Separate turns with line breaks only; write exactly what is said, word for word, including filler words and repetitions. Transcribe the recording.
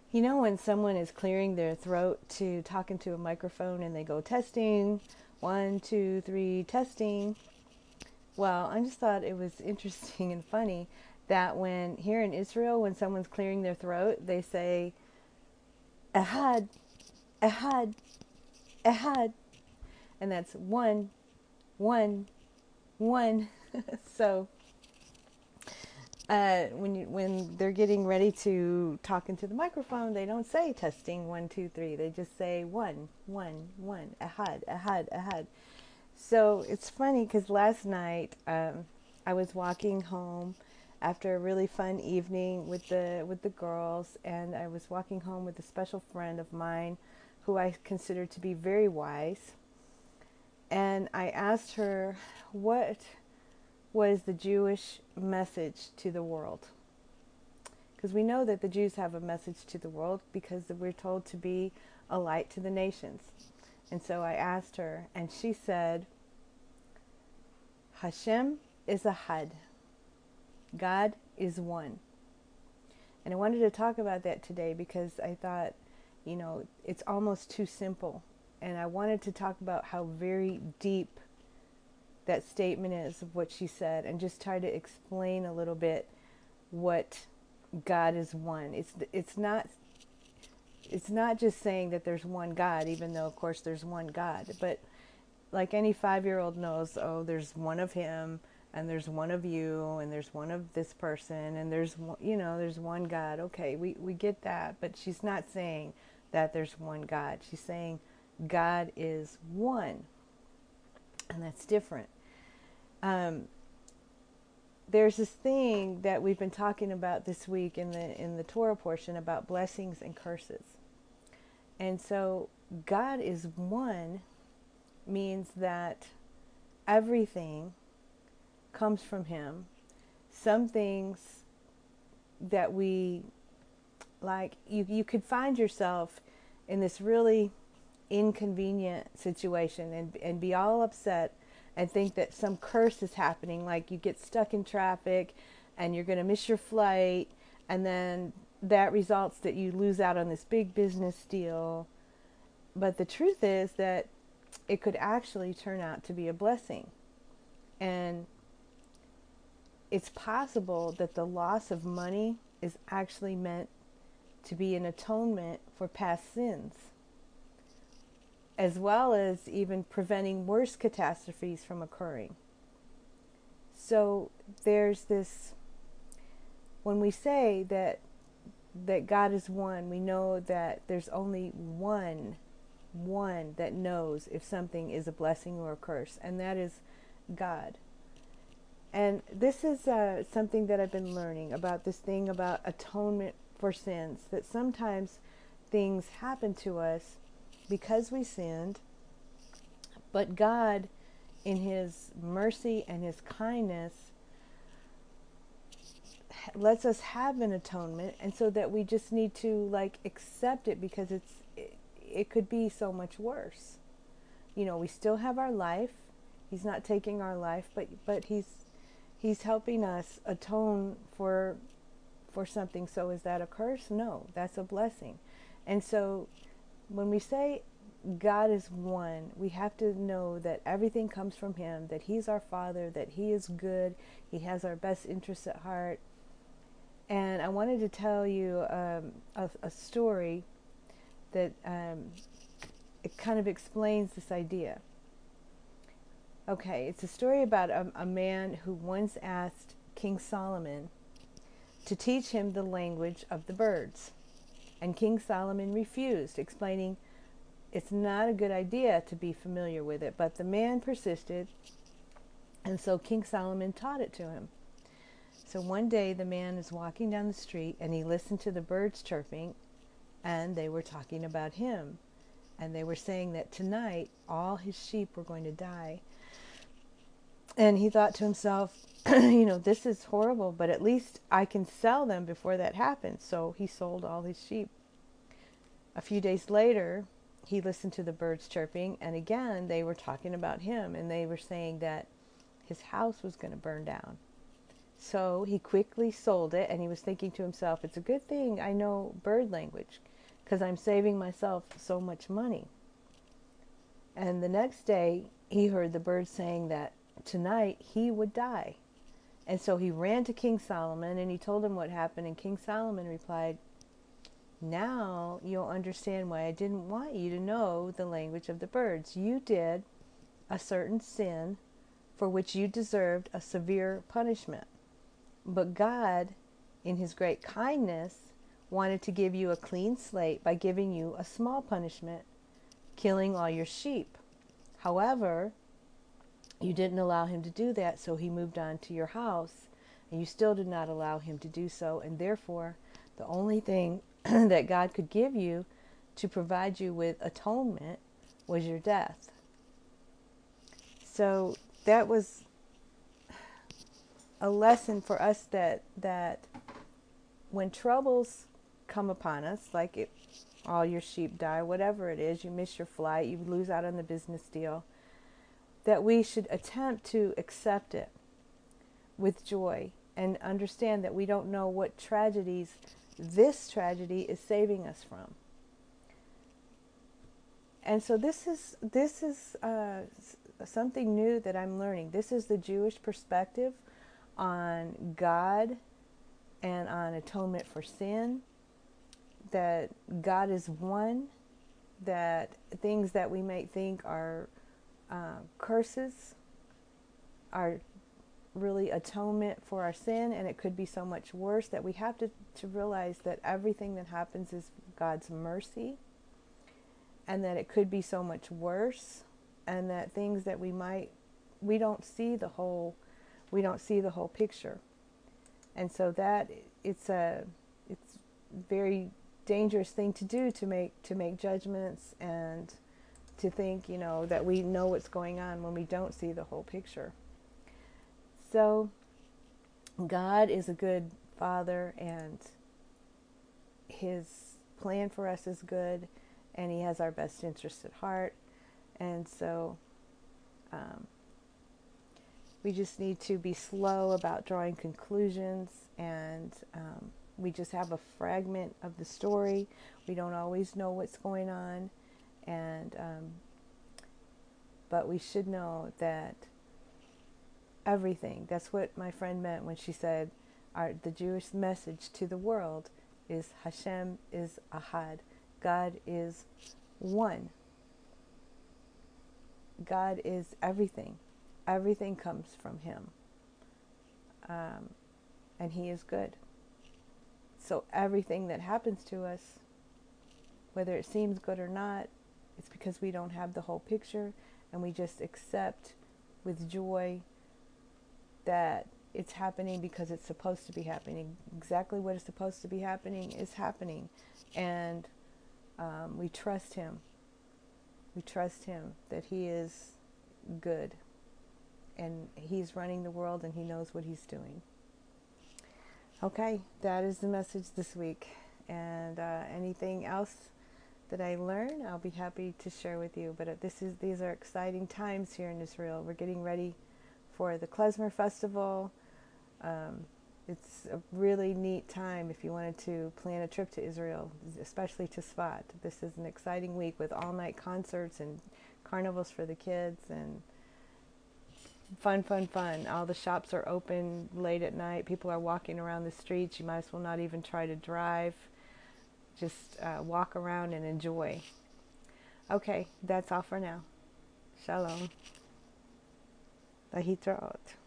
You know, when someone is clearing their throat to talk into a microphone and they go testing, one, two, three, testing. Well, I just thought it was interesting and funny that when here in Israel, when someone's clearing their throat, they say, Ahad, Ahad, Ahad. And that's one, one, one. So uh, when you, when they're getting ready to talk into the microphone, they don't say testing one, two, three. They just say one, one, one, ahad, ahad, ahad. So it's funny because last night um, I was walking home after a really fun evening with the with the girls, and I was walking home with a special friend of mine who I consider to be very wise. And I asked her what was the Jewish message to the world. Because we know that the Jews have a message to the world because we're told to be a light to the nations. And so I asked her, and she said, Hashem is ahad. God is one. And I wanted to talk about that today because I thought, you know, it's almost too simple. And I wanted to talk about how very deep that statement is of what she said and just try to explain a little bit what God is one. It's it's not it's not just saying that there's one God, even though of course there's one God, but like any five-year-old knows, oh, there's one of him and there's one of you and there's one of this person and there's one, you know, there's one God. Okay, we we get that, but she's not saying that there's one God. She's saying God is one, and that's different. Um, there's this thing that we've been talking about this week in the in the Torah portion about blessings and curses. And so God is one means that everything comes from him. Some things that we like, you, you could find yourself in this really inconvenient situation and, and be all upset and think that some curse is happening, like you get stuck in traffic and you're going to miss your flight, and then that results that you lose out on this big business deal. But the truth is that it could actually turn out to be a blessing. And it's possible that the loss of money is actually meant to be an atonement for past sins, as well as even preventing worse catastrophes from occurring. So there's this, when we say that that God is one, we know that there's only one, one that knows if something is a blessing or a curse, and that is God. And this is uh, something that I've been learning about this thing about atonement for sins, that sometimes things happen to us because we sinned, but God, in his mercy and his kindness, lets us have an atonement, and so that we just need to like accept it, because it's it, it could be so much worse. You know, we still have our life. He's not taking our life, but but he's he's helping us atone for for something. So is that a curse? No, that's a blessing. And so when we say God is one, we have to know that everything comes from him, that he's our Father, that he is good, he has our best interests at heart. And I wanted to tell you um, a, a story that um, it kind of explains this idea. Okay, it's a story about a, a man who once asked King Solomon to teach him the language of the birds. And King Solomon refused, explaining it's not a good idea to be familiar with it. But the man persisted, and so King Solomon taught it to him. So one day the man is walking down the street and he listened to the birds chirping, and they were talking about him. And they were saying that tonight all his sheep were going to die. And he thought to himself, you know, this is horrible, but at least I can sell them before that happens. So he sold all his sheep. A few days later, he listened to the birds chirping, and again they were talking about him, and they were saying that his house was going to burn down. So he quickly sold it, and he was thinking to himself, it's a good thing I know bird language because I'm saving myself so much money. And the next day, he heard the bird saying that tonight he would die. And so he ran to King Solomon and he told him what happened. And King Solomon replied, now you'll understand why I didn't want you to know the language of the birds. You did a certain sin for which you deserved a severe punishment. But God, in his great kindness, wanted to give you a clean slate by giving you a small punishment, killing all your sheep. However, you didn't allow him to do that, so he moved on to your house, and you still did not allow him to do so, and therefore, the only thing that God could give you to provide you with atonement was your death. So that was a lesson for us that that when troubles come upon us, like it, all your sheep die, whatever it is, you miss your flight, you lose out on the business deal, that we should attempt to accept it with joy and understand that we don't know what tragedies this tragedy is saving us from. And so this is this is uh, something new that I'm learning. This is the Jewish perspective on God and on atonement for sin, that God is one, that things that we might think are uh, curses are really atonement for our sin, and it could be so much worse, that we have to, to realize that everything that happens is God's mercy, and that it could be so much worse, and that things that we might, we don't see the whole, we don't see the whole picture. And so that it's a, it's very dangerous thing to do, to make, to make judgments and to think, you know, that we know what's going on when we don't see the whole picture. So God is a good Father, and his plan for us is good, and he has our best interests at heart. And so um, we just need to be slow about drawing conclusions, and um, we just have a fragment of the story. We don't always know what's going on, and um, but we should know that everything, that's what my friend meant when she said our, the Jewish message to the world is Hashem is Ahad. God is one. God is everything. Everything comes from him. Um, and he is good. So everything that happens to us, whether it seems good or not, it's because we don't have the whole picture, and we just accept with joy that it's happening because it's supposed to be happening. Exactly what is supposed to be happening is happening. And um, we trust him. We trust him that he is good. And he's running the world, and he knows what he's doing. Okay, that is the message this week. And uh, anything else that I learn, I'll be happy to share with you. But this is these are exciting times here in Israel. We're getting ready for the Klezmer Festival. Um, it's a really neat time if you wanted to plan a trip to Israel, especially to Sfat. This is an exciting week with all-night concerts and carnivals for the kids, and fun, fun, fun. All the shops are open late at night. People are walking around the streets. You might as well not even try to drive. Just uh, walk around and enjoy. Okay, that's all for now. Shalom. Lahitraot.